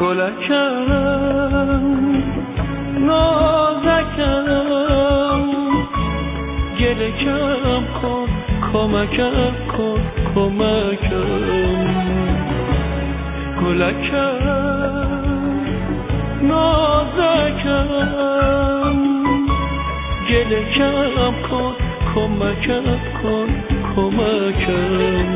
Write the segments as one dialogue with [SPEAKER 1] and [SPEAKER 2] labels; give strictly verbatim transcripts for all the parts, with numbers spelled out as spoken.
[SPEAKER 1] گلکم نازکم گله کم کن کمکم کن کمکم گلکم نازکم گله کم کن کمکم کن کمکم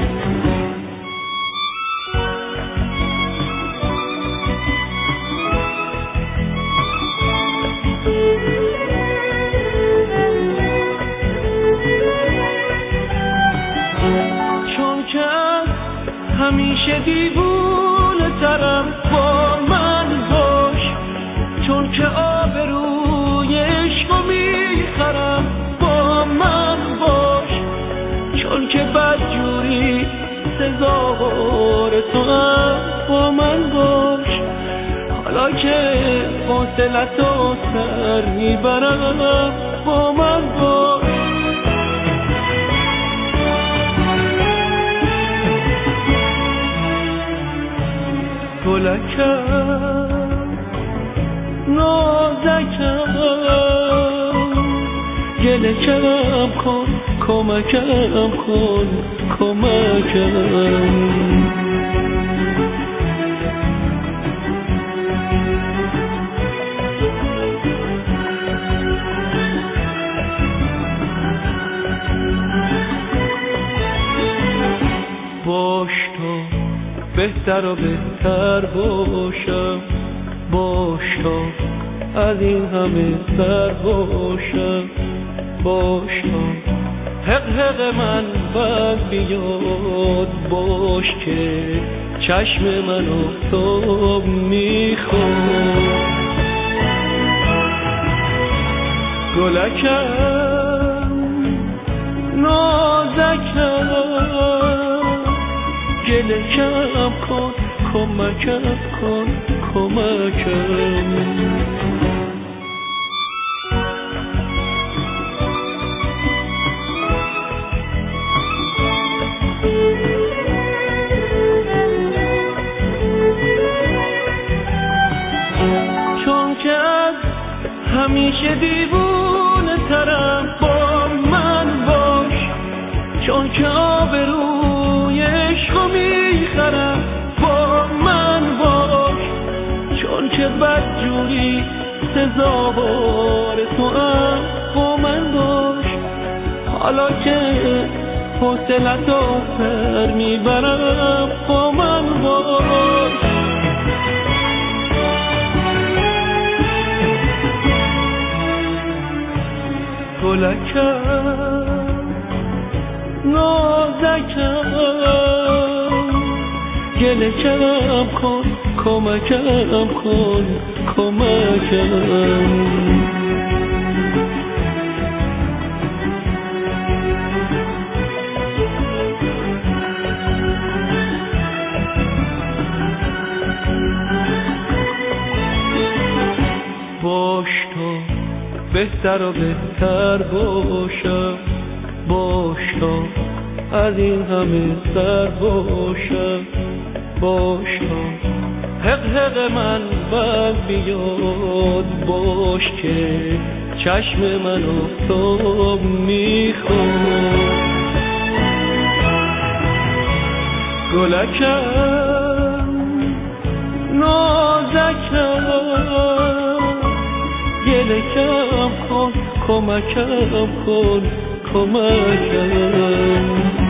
[SPEAKER 1] همیشه دیوونه ترم با من باش چون که آبروی عشقو میخرم با من باش چون که بدجوری سزاوار تو هم با من باش حالا که حوصله‌تو سر میبرم با من باش گلکم نازکم گله کم کن کمکم کن کمکم باش تو بهتر و بهتر باشم باش تا از این همه سر باشم باش تا حق حق من بد بیاد باش که چشم منو تو میخواد گلکم نازکم گله کم کن کمکم کن کمکم چون که از همیشه دیوونه ترم با من باش چون که آبروی عشقو میخرم با من باش چون که بدجوری سزاوار تو هم با من باش حالا که حوصله‌تو سر میبرم با من باش گلکم نازکم گله کم کن کمکم کن کمکم باش تو بهتر و بهتر باشم باش تا از این همه سر باشم باش تا حق حق من بد بیاد باش که چشم منو تو میخواد گلکم نازکم گله کم کن کمکم کن کمکم